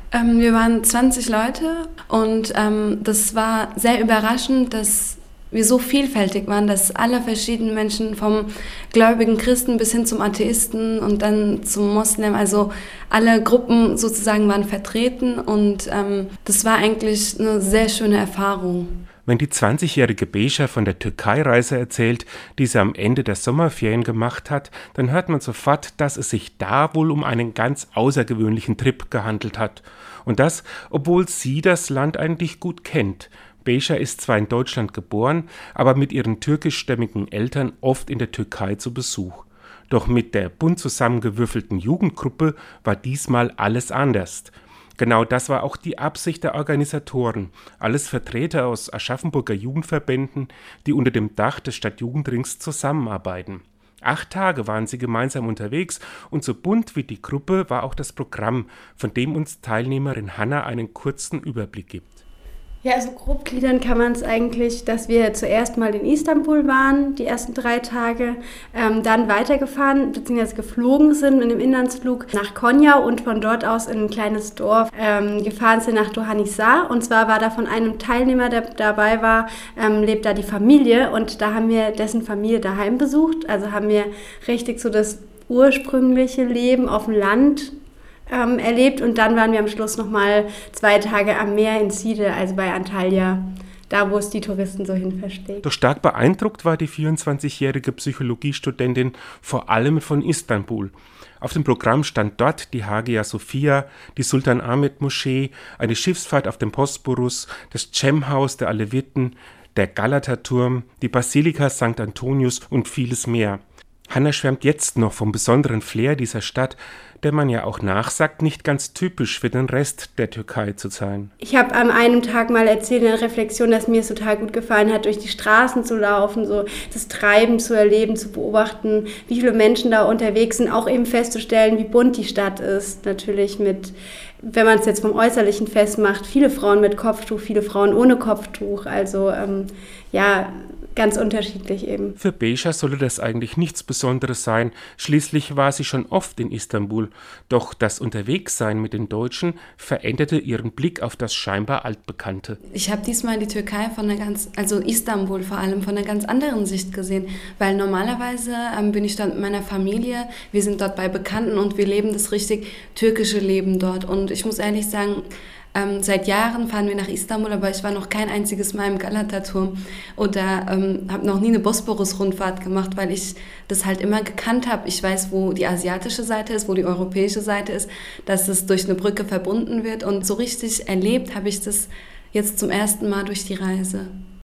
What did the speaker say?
Wir waren 20 Leute und das war sehr überraschend, dass wir so vielfältig waren, dass alle verschiedenen Menschen vom gläubigen Christen bis hin zum Atheisten und dann zum Moslem, also alle Gruppen sozusagen waren vertreten und das war eigentlich eine sehr schöne Erfahrung. Wenn die 20-jährige Beja von der Türkei-Reise erzählt, die sie am Ende der Sommerferien gemacht hat, dann hört man sofort, dass es sich da wohl um einen ganz außergewöhnlichen Trip gehandelt hat. Und das, obwohl sie das Land eigentlich gut kennt. Beja ist zwar in Deutschland geboren, aber mit ihren türkischstämmigen Eltern oft in der Türkei zu Besuch. Doch mit der bunt zusammengewürfelten Jugendgruppe war diesmal alles anders. Genau das war auch die Absicht der Organisatoren. Alles Vertreter aus Aschaffenburger Jugendverbänden, die unter dem Dach des Stadtjugendrings zusammenarbeiten. 8 Tage waren sie gemeinsam unterwegs und so bunt wie die Gruppe war auch das Programm, von dem uns Teilnehmerin Hanna einen kurzen Überblick gibt. Ja, also grob gliedern kann man es eigentlich, dass wir zuerst mal in Istanbul waren, die ersten 3 Tage, dann weitergefahren bzw. geflogen sind mit einem Inlandsflug nach Konya und von dort aus in ein kleines Dorf gefahren sind nach Doğanhisar. Und zwar war da von einem Teilnehmer, der dabei war, lebt da die Familie und da haben wir dessen Familie daheim besucht. Also haben wir richtig so das ursprüngliche Leben auf dem Land erlebt und dann waren wir am Schluss nochmal 2 Tage am Meer in Side, also bei Antalya, da wo es die Touristen so hin versteht. Doch stark beeindruckt war die 24-jährige Psychologiestudentin vor allem von Istanbul. Auf dem Programm stand dort die Hagia Sophia, die Sultan Ahmed Moschee, eine Schiffsfahrt auf dem Bosporus, das Cem-Haus der Aleviten, der Galata-Turm, die Basilika St. Antonius und vieles mehr. Hanna schwärmt jetzt noch vom besonderen Flair dieser Stadt, der man ja auch nachsagt, nicht ganz typisch für den Rest der Türkei zu sein. Ich habe an einem Tag mal erzählt in der Reflexion, dass mir es total gut gefallen hat, durch die Straßen zu laufen, so das Treiben zu erleben, zu beobachten, wie viele Menschen da unterwegs sind, auch eben festzustellen, wie bunt die Stadt ist. Natürlich mit, wenn man es jetzt vom Äußerlichen festmacht, viele Frauen mit Kopftuch, viele Frauen ohne Kopftuch. Also ja, ganz unterschiedlich eben. Für Beja solle das eigentlich nichts Besonderes sein. Schließlich war sie schon oft in Istanbul. Doch das Unterwegssein mit den Deutschen veränderte ihren Blick auf das scheinbar Altbekannte. Ich habe diesmal die Türkei also Istanbul vor allem, von einer ganz anderen Sicht gesehen. Weil normalerweise bin ich dort mit meiner Familie, wir sind dort bei Bekannten und wir leben das richtig türkische Leben dort. Und ich muss ehrlich sagen, seit Jahren fahren wir nach Istanbul, aber ich war noch kein einziges Mal im Galata-Turm oder habe noch nie eine Bosporus-Rundfahrt gemacht, weil ich das halt immer gekannt habe. Ich weiß, wo die asiatische Seite ist, wo die europäische Seite ist, dass es durch eine Brücke verbunden wird und so richtig erlebt habe ich das jetzt zum ersten Mal durch die Reise.